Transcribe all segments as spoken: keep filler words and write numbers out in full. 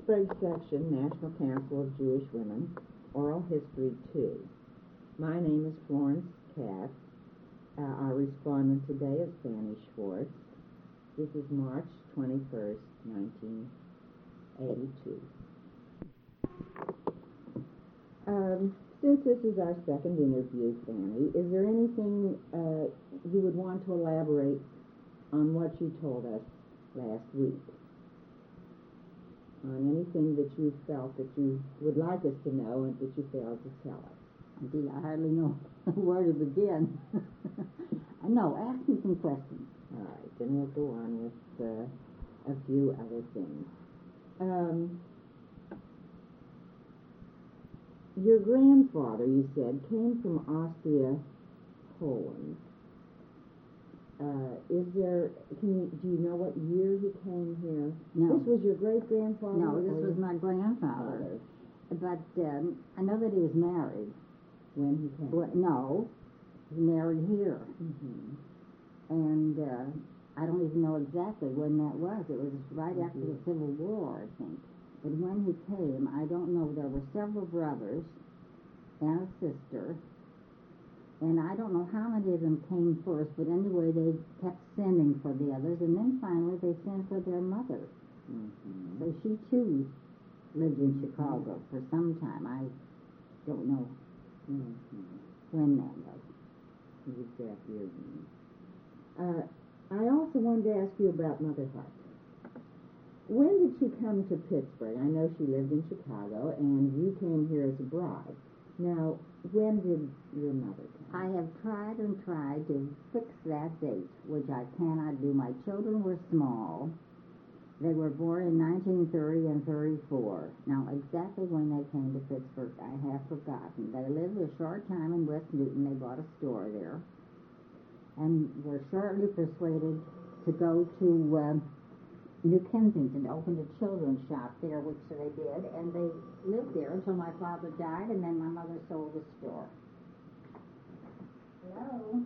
Pittsburgh section, National Council of Jewish Women, Oral History two. My name is Florence Katz. Uh, our respondent today is Fanny Schwartz. This is March twenty-first, nineteen eighty-two. Um, since this is our second interview, Fanny, is there anything uh, you would want to elaborate on what you told us last week? On anything that you felt that you would like us to know and that you failed to tell us? Indeed, I hardly know where to begin. No, ask me some questions. All right, then we'll go on with uh, a few other things. Um, your grandfather, you said, came from Austria, Poland. Uh, is there, can you, do you know what year he came here? No. This was your great-grandfather? No, this was my grandfather. But um, I know that he was married. When he came? Well, no, he married here. Mm-hmm. And uh, I don't even know exactly when that was. It was right mm-hmm. after the Civil War, I think. But when he came, I don't know, there were several brothers and a sister. And I don't know how many of them came first, but anyway, they kept sending for the others, and then finally they sent for their mother. Mm-hmm. So she, too, lived in Chicago for some time. I don't know mm-hmm. when that was. The exact year. Uh, I also wanted to ask you about Mother Hart. When did she come to Pittsburgh? I know she lived in Chicago, and you came here as a bride. Now, when did your mother come? I have tried and tried to fix that date, which I cannot do. My children were small. They were born in nineteen thirty and thirty-four. Now, exactly when they came to Pittsburgh, I have forgotten. They lived a short time in West Newton. They bought a store there and were shortly persuaded to go to uh, New Kensington, opened a children's shop there, which they did, and they lived there until my father died, and then my mother sold the store. Hello?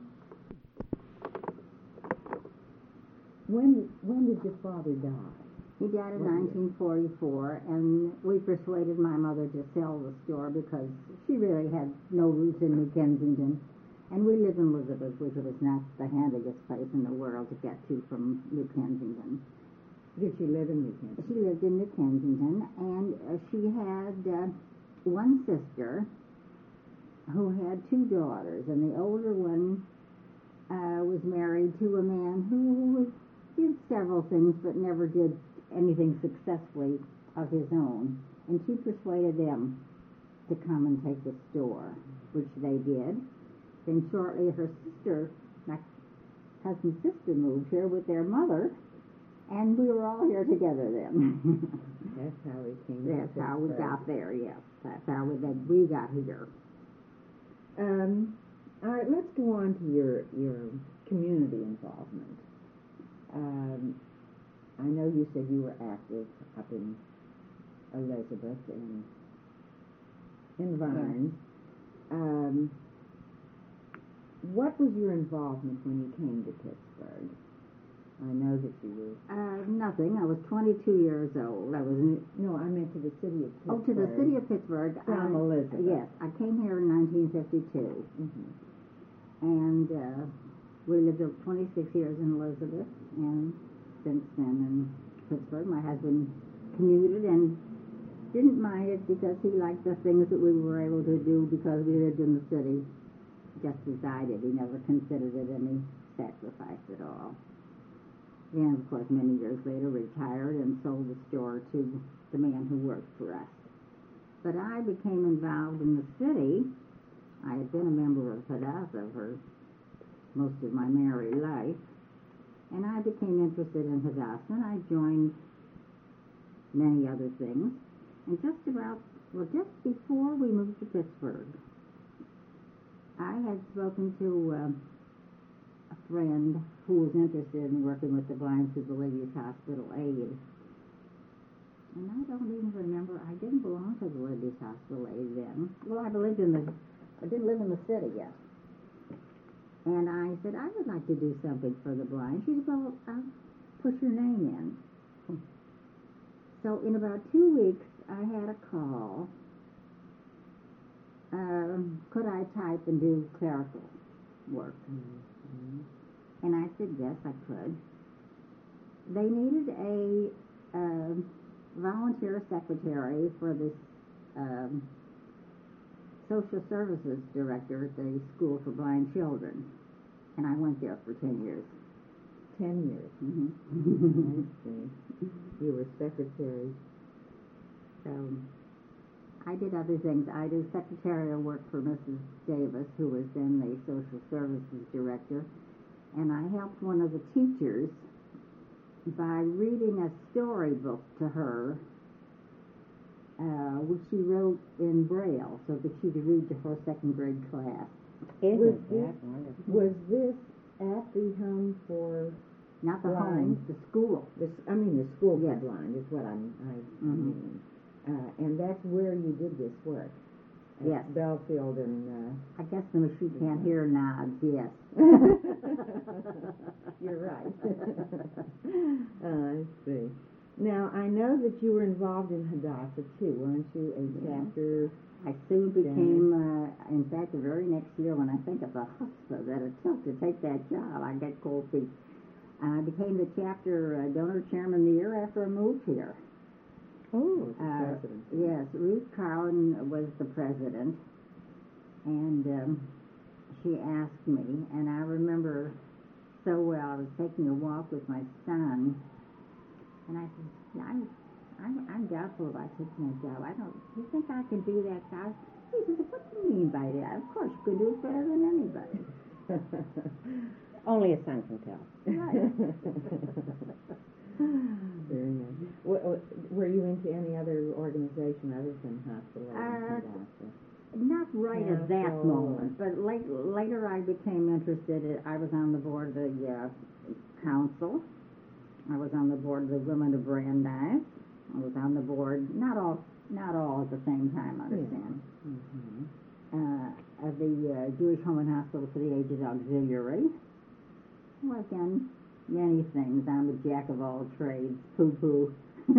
When when did your father die? He died in nineteen forty-four, and we persuaded my mother to sell the store because she really had no roots in New Kensington. And we live in Elizabeth, which was not the handiest place in the world to get to from New Kensington. Did she live in New Kensington? She lived in New Kensington, and uh, she had uh, one sister who had two daughters, and the older one uh, was married to a man who did several things but never did anything successfully of his own. And she persuaded them to come and take the store, which they did. Then shortly her sister, my cousin's sister, moved here with their mother, and we were all here together then. That's how we came. That's how we got there, yes. That's how we, that we got here. Um, all right, let's go on to your, your community involvement. Um, I know you said you were active up in Elizabeth and in Vines. Yeah. Um, what was your involvement when you came to Pittsburgh? I know that you were... Uh, nothing. I was twenty-two years old. I was... In, no, I meant to the city of Pittsburgh. Oh, to the city of Pittsburgh. From I, Elizabeth. Yes. I came here in nineteen fifty-two. Mm-hmm. And uh, we lived twenty-six years in Elizabeth, and since then in Pittsburgh. My husband commuted and didn't mind it because he liked the things that we were able to do because we lived in the city. Just as I did. He never considered it any sacrifice at all. And, of course, many years later retired and sold the store to the man who worked for us. But I became involved in the city. I had been a member of Hadassah for most of my married life. And I became interested in Hadassah, and I joined many other things. And just about, well, just before we moved to Pittsburgh, I had spoken to uh, a friend who was interested in working with the blind through the Ladies Hospital Aid. And I don't even remember, I didn't belong to the Ladies Hospital Aid then. Well, I lived in the, I didn't live in the city yet. And I said, I would like to do something for the blind. She said, well, I'll put your name in. So in about two weeks, I had a call. Uh, could I type and do clerical work? Mm-hmm. And I said, yes, I could. They needed a uh, volunteer secretary for this um, social services director at the School for Blind Children. And I went there for ten years. Ten years. Mm-hmm. I see. You were secretary. So I did other things. I did secretarial work for Missus Davis, who was then the social services director. And I helped one of the teachers by reading a storybook to her, uh, which she wrote in Braille so that she could read to her second grade class. Isn't was that this, wonderful? Was this at the home for Not the blind? home, the school. The, I mean, the school Yes. for blind is what I'm, I Mhm. mean. Uh, and that's where you did this work. At Yes. Belfield and... I guess the machine can't hear nods, yes. Uh, you're right. uh, I see. Now, I know that you were involved in Hadassah, too, weren't you? A Yeah. chapter... I soon became, uh, in fact, the very next year when I think of the chutzpah that it took to take that job, I get cold feet. And I became the chapter uh, donor chairman the year after I moved here. Oh, the Uh, president. Yes, Ruth Carlin was the president, and um, she asked me, and I remember so well, I was taking a walk with my son, and I said, yeah, I'm, I'm, I'm doubtful about taking that job. I don't, do you think I can do that job? He says, what do you mean by that? Of course, you can do it better than anybody. Only a son can tell. Right. Very nice. W- w- were you into any other organization other than Hospital Uh, and Hadassah? Not right at that Council. moment, but late, later I became interested. In, I was on the board of the uh, council. I was on the board of the Women of Brandeis. I was on the board, not all, not all at the same time, understand. Yeah. Mm-hmm. Uh, of the uh, Jewish Home and Hospital for the Aged Auxiliary. Well, I've done many things. I'm a jack of all trades. Poo-poo.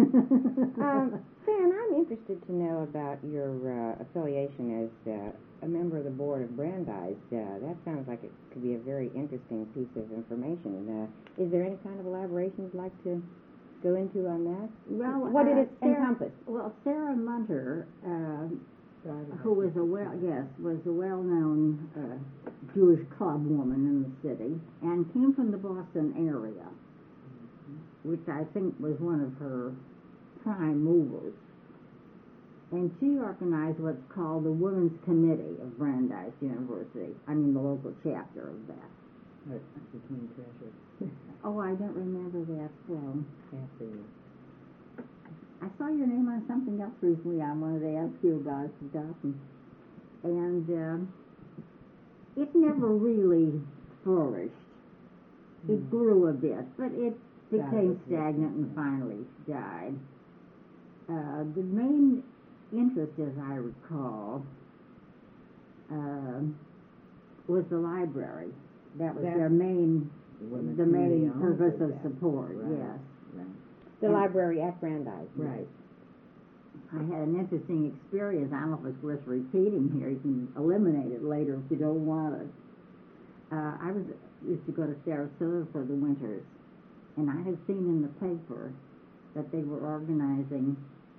um, Sam, I'm interested to know about your uh, affiliation as uh, a member of the board of Brandeis. Uh, that sounds like it could be a very interesting piece of information. Uh, is there any kind of elaboration you'd like to go into on that? Well, what did uh, it Sarah, encompass? Well, Sarah Munter, uh, Private who was a well, yes, was a well-known uh, Jewish club woman in the city, and came from the Boston area, which I think was one of her prime movers. And she organized what's called the Women's Committee of Brandeis University. I mean, the local chapter of that. But became treasurer Oh, I don't remember that well. after you. I saw your name on something else recently I wanted to ask you about, forgotten. And um, it never really flourished. It Hmm. grew a bit, but it Died became a bit, stagnant and yeah. finally died. Uh, the main interest, as I recall, uh, was the library. That was That's their main, Women's the Committee main on purpose did of that. support, Right. yes. Right. The and- library at Brandeis. Right. I had an interesting experience. I don't know if it's worth repeating here. You can eliminate it later if you don't want it. Uh, I was used to go to Sarasota for the winters, and I had seen in the paper that they were organizing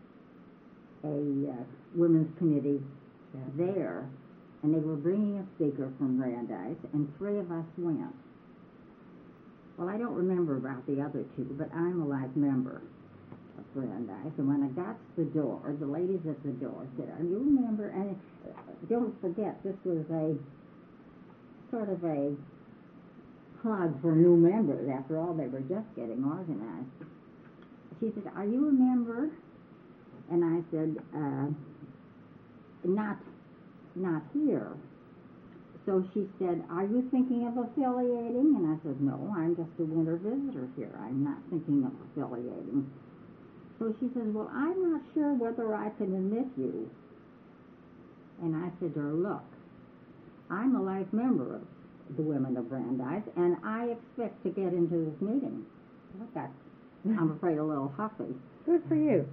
a uh, women's committee there, and they were bringing a speaker from Brandeis, and three of us went. Well, I don't remember about the other two, but I'm a life member of Brandeis, and when I got to the door, the ladies at the door said, "Are you a member?" And uh, don't forget, this was a sort of a plug for new members. After all, they were just getting organized. She said, "Are you a member?" And I said, uh, "Not, not here." So she said, "Are you thinking of affiliating?" And I said, "No, I'm just a winter visitor here. I'm not thinking of affiliating." So she says, "Well, I'm not sure whether I can admit you." And I said to her, "Look, I'm a life member of the Women of Brandeis, and I expect to get into this meeting." I got, I'm afraid, a little huffy. Good for you.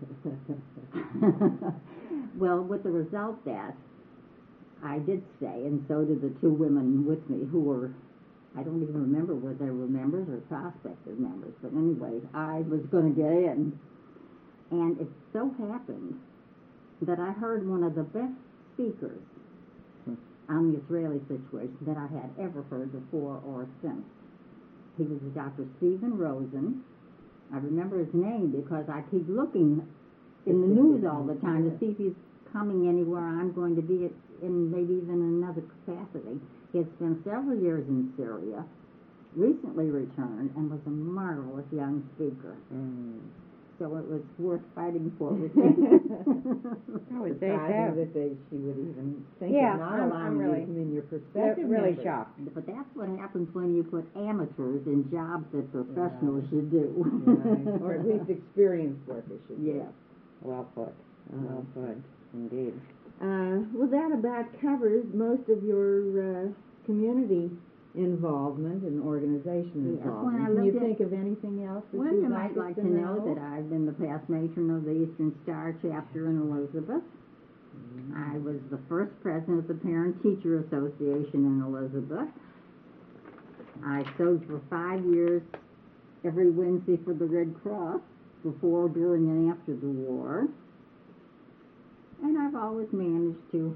Well, with the result that I did stay, and so did the two women with me who were, I don't even remember whether they were members or prospective members, but anyway, I was going to get in. And it so happened that I heard one of the best speakers on the Israeli situation that I had ever heard before or since. He was Doctor Stephen Rosen. I remember his name because I keep looking in the news all the time to see if he's coming anywhere I'm going to be in maybe even another capacity. He had spent several years in Syria, recently returned, and was a marvelous young speaker. Mm. So it was worth fighting for with me. I would say Surprising so. that they, she would even think Yeah, of not I'm- allowing I'm you really- to come in your They're prospective really members. shocked. But that's what happens when you put amateurs in jobs that professionals Right. should do. Right. Or at least experienced workers should do. Yeah. Well put. Well Uh, put. Indeed. Uh, well, that about covers most of your uh, community involvement and organization Yes, when involvement. I Can you lived in- think of anything else that Well, you'd you like might us like to to know that I've been the past matron of the Eastern Star chapter in Elizabeth. I was the first president of the Parent Teacher Association in Elizabeth. I sewed for five years every Wednesday for the Red Cross before, during, and after the war. And I've always managed to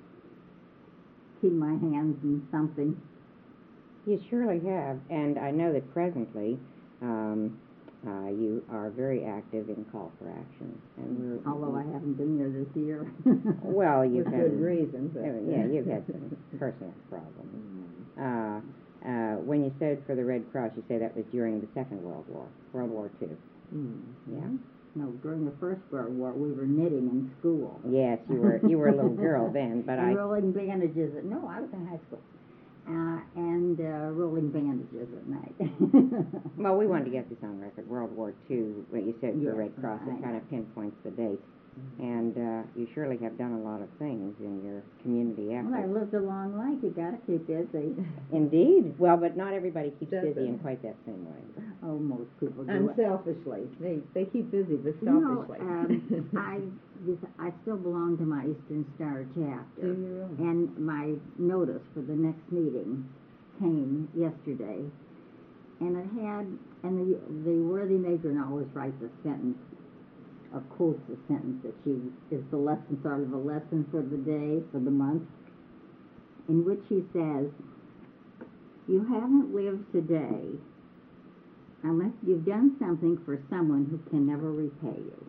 keep my hands in something. You surely have, and I know that presently um, uh, you are very active in Call for Action. And we're, Although I haven't been there this year. well, you've With had good reason. But, uh, yeah, you've had some personal problems. Uh, uh, when you said for the Red Cross, you say that was during the Second World War, World War Two. Mm. Yeah. No, during the First World War, we were knitting in school. Yes, you were. You were a little girl then, but and I. rolling bandages at, no, I was in high school. Uh, and uh, rolling bandages at night. Well, we wanted to get this on record. World War Two, what you said for Yes, Red Cross, I it kind of pinpoints the date. And uh, you surely have done a lot of things in your community efforts. Well, I lived a long life. You got to keep busy. Indeed. Well, but not everybody keeps Doesn't. busy in quite that same way. Oh, most people do. Unselfishly. They they keep busy, but You know, selfishly. um, I just, I still belong to my Eastern Star chapter. Do you really? And my notice for the next meeting came yesterday, and it had, and the the worthy matron always writes a sentence, or quotes a sentence that she is the lesson, sort of a lesson for the day, for the month, in which she says, "You haven't lived today unless you've done something for someone who can never repay you."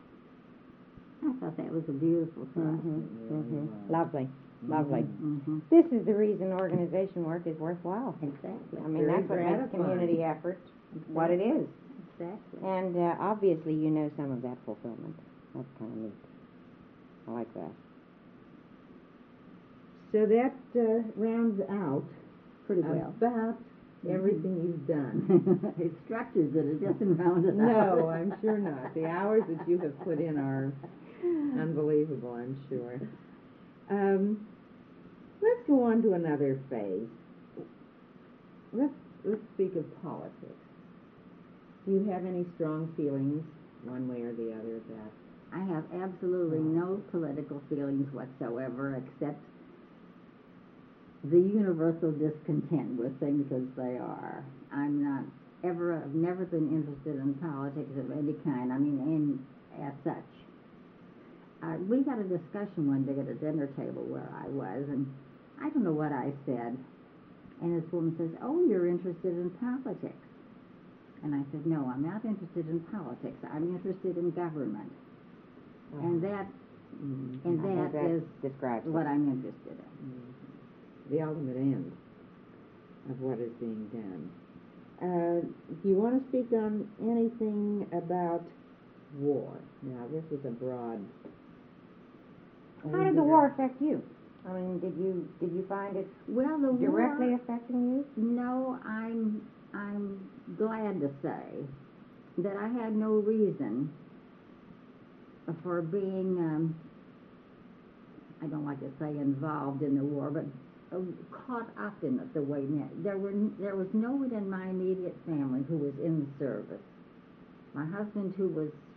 I thought that was a beautiful thought. Mm-hmm. Mm-hmm. Lovely. Lovely. Mm-hmm. This is the reason organization work is worthwhile. Exactly. I mean, Very that's what makes gratifying. community effort what it is. Exactly. And uh, obviously, you know some of that fulfillment. That's kind of neat. I like that. So that uh, rounds out Pretty well. about everything you've done. It structures it. It doesn't round it out. No, I'm sure not. The hours that you have put in are unbelievable, I'm sure. Um, let's go on to another phase. Let's let's speak of politics. Do you have any strong feelings, one way or the other, about? I have absolutely no political feelings whatsoever, except the universal discontent with things as they are. I'm not ever, I've never been interested in politics of any kind. I mean, in as such. Uh, we had a discussion one day at a dinner table where I was, and I don't know what I said. And this woman says, "Oh, you're interested in politics." And I said, "No, I'm not interested in politics. I'm interested in government." And that, Mm, and I think that that is describes what it. I'm interested in. mm, the ultimate end of what is being done. Uh, do you want to speak on anything about war? Now, this is a broad. How did the war affect you? I mean, did you did you find it Well, the directly war, affecting you? no, I'm I'm glad to say that I had no reason for being, um, I don't like to say involved in the war, but uh, caught up in it the way men. There were there was no one in my immediate family who was in the service. My husband, who was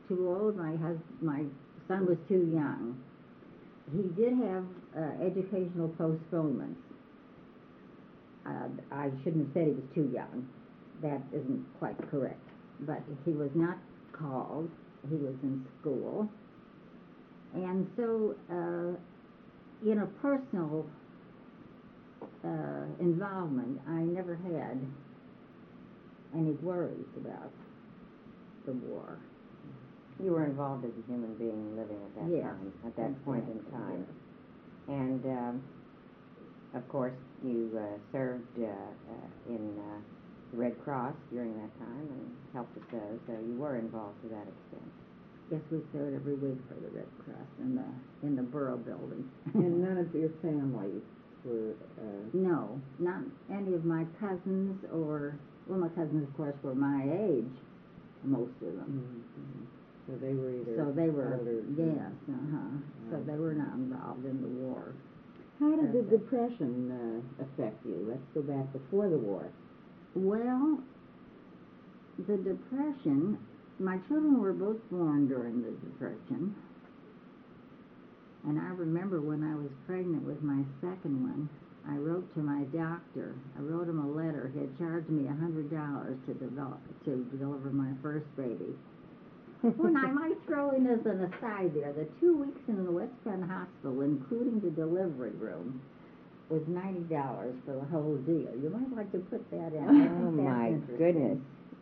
too old. My hus- my son was too young. He did have uh, educational postponements. Uh, I shouldn't have said he was too young. That isn't quite correct. But he was not called. He was in school. And so, uh, in a personal uh, involvement, I never had any worries about the war. You were involved as a human being living at that Yes, time, at that point in exactly, time. yes. And, um, of course, you uh, served uh, uh, in uh, the Red Cross during that time and helped with those, so you were involved to that extent. Yes, we served every week for the Red Cross in the in the borough building. And none of your family were, uh, No, not any of my cousins or, well, my cousins, of course, were my age, most of them. mhm. So they were either So they were, older. yes, uh-huh. So they were not involved in the war. How did the Okay. Depression uh, affect you? Let's go back before the war. Well, the Depression, my children were both born during the Depression. And I remember when I was pregnant with my second one, I wrote to my doctor. I wrote him a letter. He had charged me a hundred dollars to develop to deliver my first baby. When I might throw in as an aside there, the two weeks in the West Penn Hospital, including the delivery room, was ninety dollars for the whole deal. You might like to put that in. I think Oh, that's my interesting. goodness.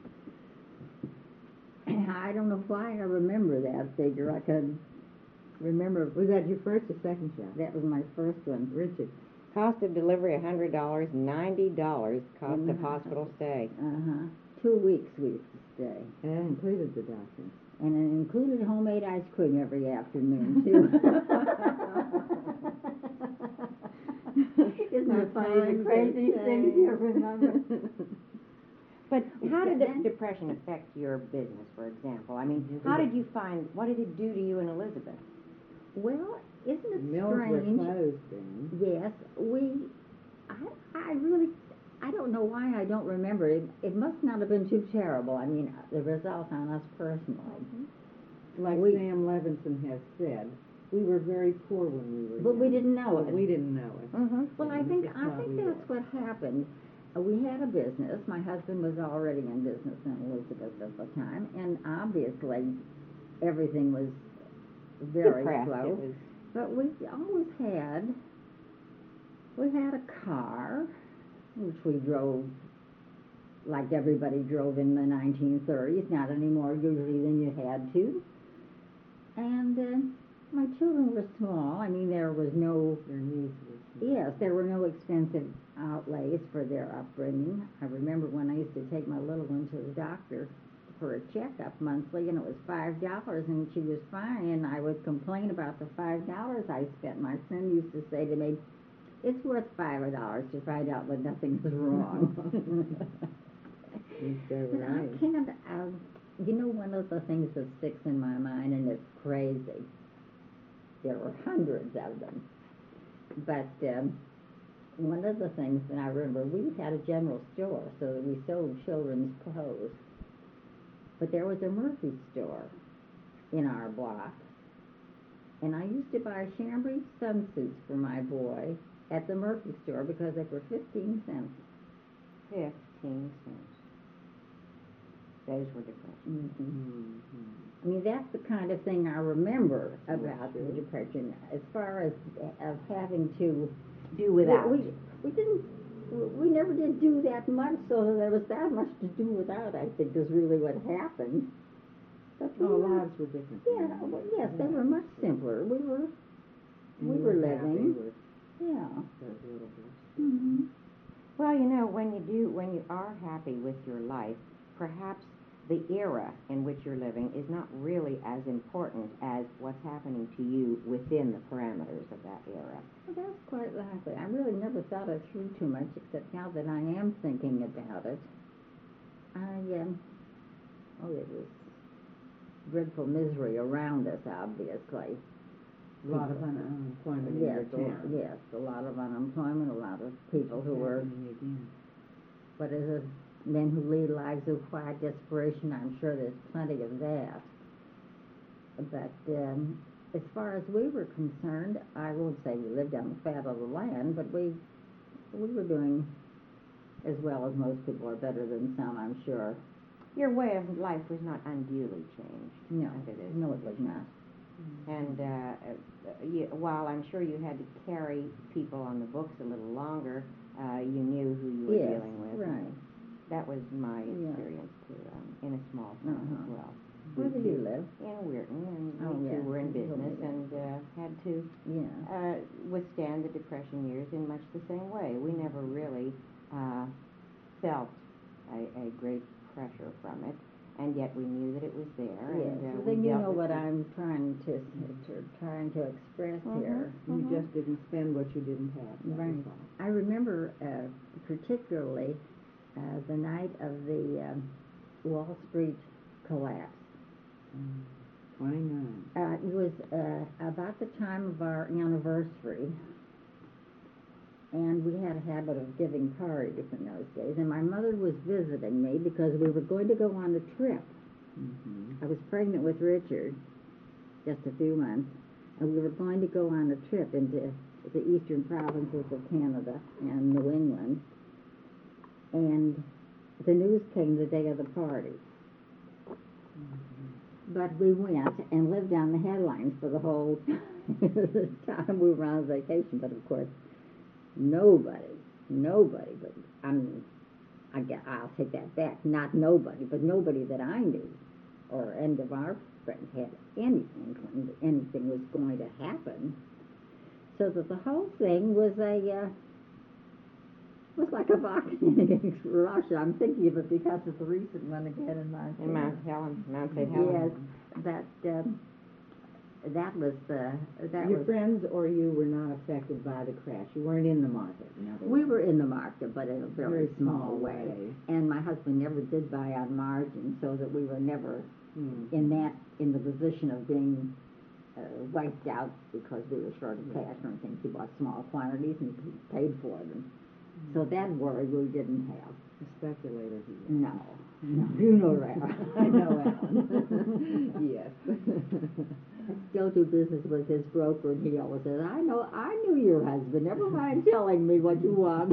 I don't know why I remember that figure. I could remember. Was that your first or second child? That was my first one. Richard. Cost of delivery one hundred dollars, ninety dollars cost In of the hospital stay. Uh-huh. Two weeks we used to stay. And that included the doctor. And it included homemade ice cream every afternoon, too. Isn't it funny, the Times crazy have things you changed. remember? But how did the Then- Depression affect your business, for example? I mean, Mhm. how did you find, what did it do to you and Elizabeth? Well, isn't it Mills were strange? closed then. Yes, we, I, I really, I don't know why I don't remember it. It must not have been too terrible. I mean, the result on us personally. Like We- Sam Levinson has said, we were very poor when we were But we young, didn't know but it. we didn't know it. Mm-hmm. Well, I And think this is I why think we that's were. what happened. Uh, we had a business. My husband was already in business in Elizabeth at the time, and obviously everything was very Depressed. slow. It was, But we always had we had a car, which we drove like everybody drove in the nineteen thirties. Not anymore usually than you had to. And uh, my children were small. I mean, there was no Their needs were small. Yes, there were no expensive outlays for their upbringing. I remember when I used to take my little one to the doctor for a checkup monthly, and it was five dollars, and she was fine, and I would complain about the five dollars I spent. My friend used to say to me, "It's worth five dollars to find out that nothing is wrong." You're so But I right. can't. Um, you know, one of the things that sticks in my mind, and it's crazy. There were hundreds of them. But um, one of the things that I remember, we had a general store, so that we sold children's clothes. But there was a Murphy store in our block. And I used to buy chambray swimsuits for my boy at the Murphy store because they were fifteen cents. fifteen cents. Those were depression. Mm-hmm. Mhm. I mean, that's the kind of thing I remember Sure, about sure. the Depression. As far as of having to Do without. We, we didn't. We never did do that much, so there was that much to do without. I think is really what happened. But we Oh, were- lives were different. Yeah, well, yes, they were much simpler. We were. And we you were happy living. with Yeah. those little bits. Mm-hmm. Well, you know, when you do, when you are happy with your life, perhaps the era in which you're living is not really as important as what's happening to you within the parameters of that era. Well, that's quite likely. I really never thought it through too much, except now that I am thinking about it. I um. Oh, it was dreadful misery around us, obviously. A lot of un- unemployment in Yes, your a lot, town. yes, a lot of unemployment, a lot of people who were, Happening again. but as a men who lead lives of quiet desperation, I'm sure there's plenty of that. but um, as far as we were concerned, I won't say we lived on the fat of the land, but we we were doing as well as most people, or better than some, I'm sure. Your way of life was not unduly changed. No, as it is. no, it was not. And uh, uh, you, while I'm sure you had to carry people on the books a little longer, uh, you knew who you were Yes, dealing with. right. That was my Yeah. experience too, um, in a small town Uh-huh. as well. Where did you live? In Weirton, and Oh, we yeah. too were in You told me business that. and uh, had to Yeah. uh, withstand the Depression years in much the same way. We never really uh, felt a, a great pressure from it, and yet we knew that it was there. Yes, And, uh, well, we then you dealt know with what it. I'm trying to, to trying to express Mhm. here. You Mhm. just didn't spend what you didn't have. that was Right. all. I remember uh, particularly uh, the night of the um, Wall Street collapse. Twenty-nine. Uh, it was uh, about the time of our anniversary, and we had a habit of giving parties in those days. And my mother was visiting me because we were going to go on a trip. Mm-hmm. I was pregnant with Richard, just a few months, and we were going to go on a trip into the eastern provinces of Canada and New England. And the news came the day of the party. But we went and lived on the headlines for the whole time we were on vacation. But of course, nobody, nobody, but I mean, I guess I'll take that back. Not nobody, but nobody that I knew or any of our friends had any inkling that anything was going to happen. So that the whole thing was a uh, was like a volcanic eruption. I'm thinking of it because of the recent one again in Montana. In Mount Helen, Mount Saint Helens. Yes, that um, that was the that Your was. friends or you were not affected by the crash. You weren't in the market. In other We words. were in the market, but in a very, Very small, small way. way. And my husband never did buy on margin, so that we were never Hmm. in that in the position of being uh, wiped out because we were short of cash or anything. He bought small quantities and he paid for them. So that worry we didn't have. A speculator. he was. No, no, you know that. I know Alan. Yes. I still do business with his broker, and he always says, "I know, I knew your husband. Never mind telling me what you want."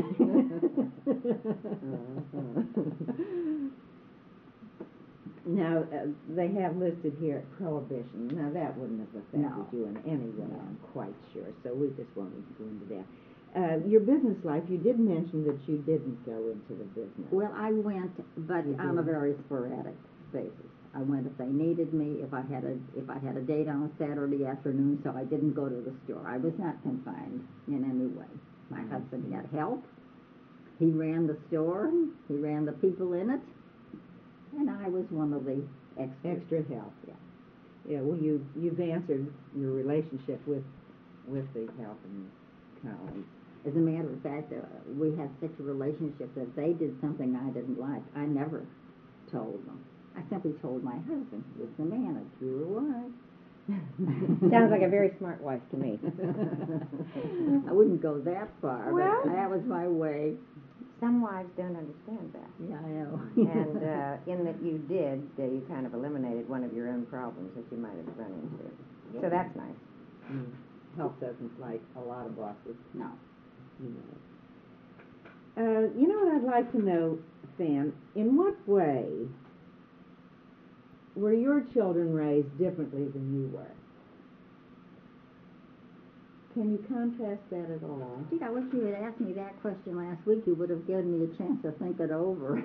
Now, uh, they have listed here prohibition. Now, that wouldn't have affected No. you in any way, No. I'm quite sure. So we just won't need to go into that. Uh, your business life, you did mention that you didn't go into the business. Well, I went, but You on a did. very sporadic basis. I went if they needed me, if I had a if I had a date on a Saturday afternoon, so I didn't go to the store. I was not confined in any way. My I husband see. had help. He ran the store. He ran the people in it, and I was one of the extras. Extra help. Yeah. Yeah, well, you, you've answered your relationship with, with the help and colleagues. As a matter of fact, uh, we had such a relationship that if they did something I didn't like, I never told them. I simply told my husband, who was the manager, you were wise. Sounds like a very smart wife to me. I wouldn't go that far, Well- but that was my way. Some wives don't understand that. Yeah, I know. And uh, in that you did, uh, you kind of eliminated one of your own problems that you might have run into. So that's nice. Mm. Help doesn't like a lot of bosses. No. You know. Uh, you know what I'd like to know, Fan? In what way were your children raised differently than you were? Can you contrast that at all? Gee, I wish you had asked me that question last week. You would have given me a chance to think it over.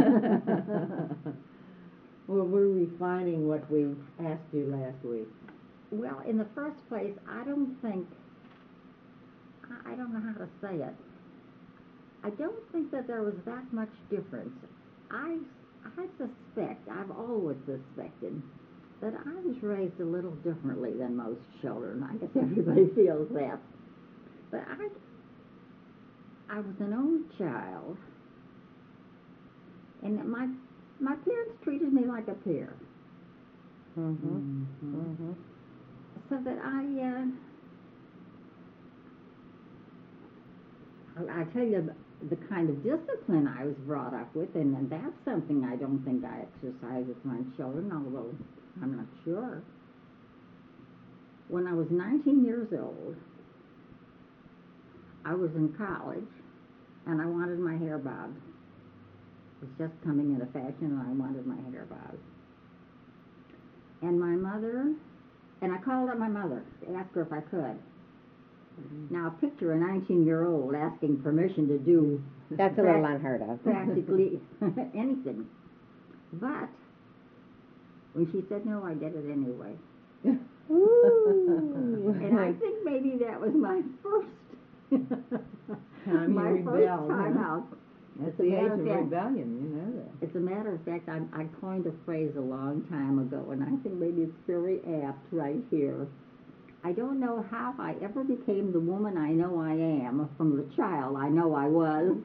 Well, we're refining what we asked you last week. Well, in the first place, I don't think, I I don't know how to say it. I don't think that there was that much difference. I, I suspect, I've always suspected, that I was raised a little differently than most children. I guess everybody feels that. But I, I was an only child, and my, my parents treated me like a peer. Mm-hmm. Mm-hmm. Mm-hmm. So that I, uh, I I tell you, the kind of discipline I was brought up with, and, and that's something I don't think I exercise with my children, although I'm not sure. When I was nineteen years old, I was in college, and I wanted my hair bobbed. It was just coming into fashion, and I wanted my hair bobbed. And my mother, and I called up my mother to ask her if I could. Mm-hmm. Now, picture a nineteen-year-old asking permission to do That's a prac- little unheard of. practically anything. But when she said no, I did it anyway. Ooh. And I think maybe that was my first Time you my rebelled, first time huh? out. That's As a the age matter of of fact- rebellion, you know that. As a matter of fact, I, I coined a phrase a long time ago, and I think maybe it's very apt right here. I don't know how I ever became the woman I know I am from the child I know I was.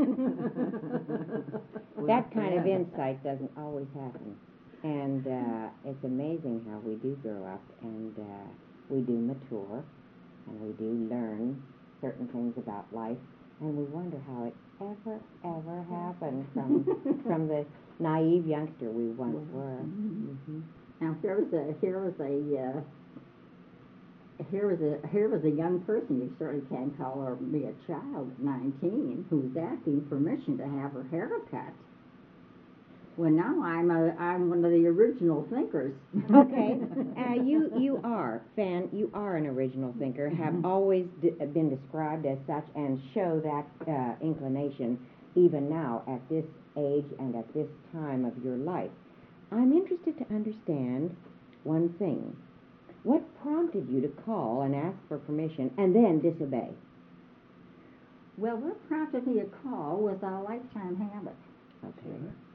That kind of insight doesn't always happen. And uh, it's amazing how we do grow up and uh, we do mature and we do learn certain things about life, and we wonder how it ever, ever happened from from the naive youngster we once were. Mm-hmm. Now here was a here was a uh, here was a here was a young person. You certainly can't call her me a child at nineteen who's asking permission to have her hair cut. Well, now I'm a I'm one of the original thinkers. Okay, uh, you you are, Fan, you are an original thinker, have always d- been described as such, and show that uh, inclination even now at this age and at this time of your life. I'm interested to understand one thing. What prompted you to call and ask for permission and then disobey? Well, what prompted me to call was a lifetime habit. Okay.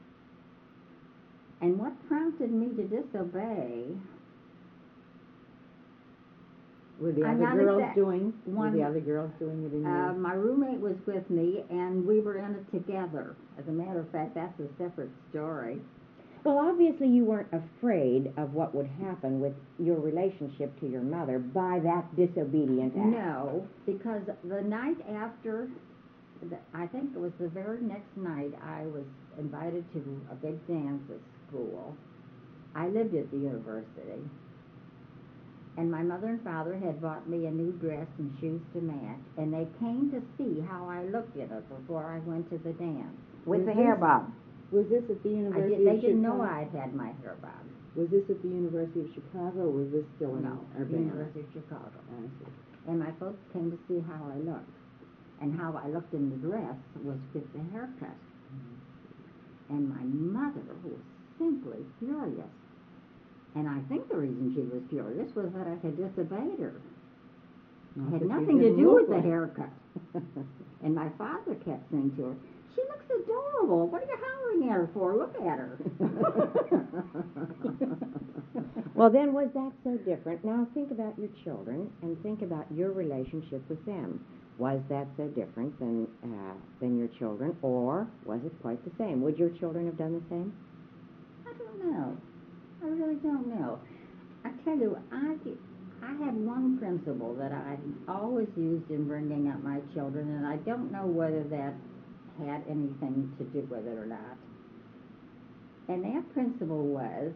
And what prompted me to disobey? Were the I'm other not girls exact- doing? one- Were the other girls doing it in Uh, your? my roommate was with me, and we were in it together. As a matter of fact, that's a separate story. Well, obviously you weren't afraid of what would happen with your relationship to your mother by that disobedient act. No, because the night after, the, I think it was the very next night, I was invited to a big dance at school. I lived at the university. And my mother and father had bought me a new dress and shoes to match, and they came to see how I looked in it before I went to the dance. With Was the hair this- bob. Was this at the I University did, they of didn't know Chicago? I'd had my hair bobbed. Was this at the University of Chicago, or was this still in No, the Urbana? University of Chicago. I see. And my folks came to see how I looked. And how I looked in the dress was with the haircut. And my mother was simply furious. And I think the reason she was furious was that I had disobeyed her. Not It had that you nothing to didn't do look with the like- haircut. And my father kept saying to her, "She looks adorable. What are you hollering at her for? Look at her." Well, then, was that so different? Now, think about your children and think about your relationship with them. Was that so different than uh, than your children, or was it quite the same? Would your children have done the same? I don't know. I really don't know. I tell you, I, I had one principle that I always used in bringing up my children, and I don't know whether that had anything to do with it or not. And that principle was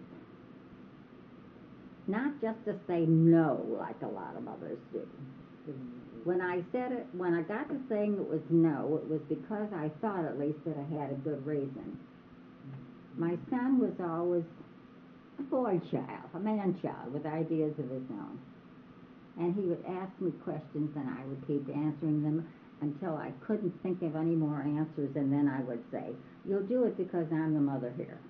not just to say no like a lot of others do. When I said it, when I got to saying it was no, it was because I thought at least that I had a good reason. My son was always a boy child, a man child with ideas of his own. And he would ask me questions and I would keep answering them until I couldn't think of any more answers, and then I would say, "You'll do it because I'm the mother here."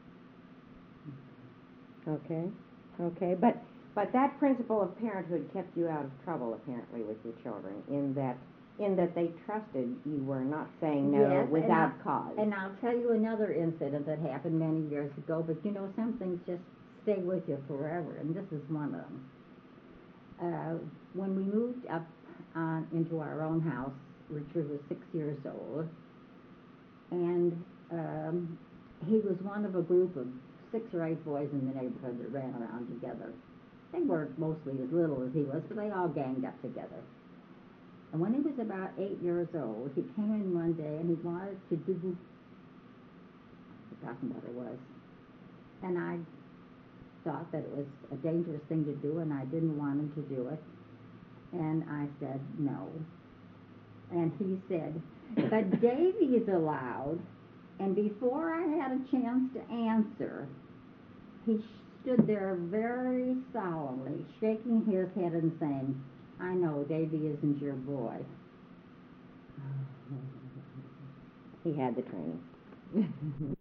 Okay, okay, but but that principle of parenthood kept you out of trouble apparently with your children, in that in that they trusted you were not saying no Yes, and without I- cause. And I'll tell you another incident that happened many years ago, but you know, some things just stay with you forever, and this is one of them. Uh, when we moved up uh, into our own house, Richard was six years old, and um, he was one of a group of six or eight boys in the neighborhood that ran around together. They weren't mostly as little as he was, but they all ganged up together. And when he was about eight years old, he came in one day and he wanted to do, I've forgotten what it was. And I thought that it was a dangerous thing to do, and I didn't want him to do it. And I said no. And he said, but Davy's allowed. And before I had a chance to answer, he stood there very solemnly, shaking his head and saying, I know Davy isn't your boy. He had the training.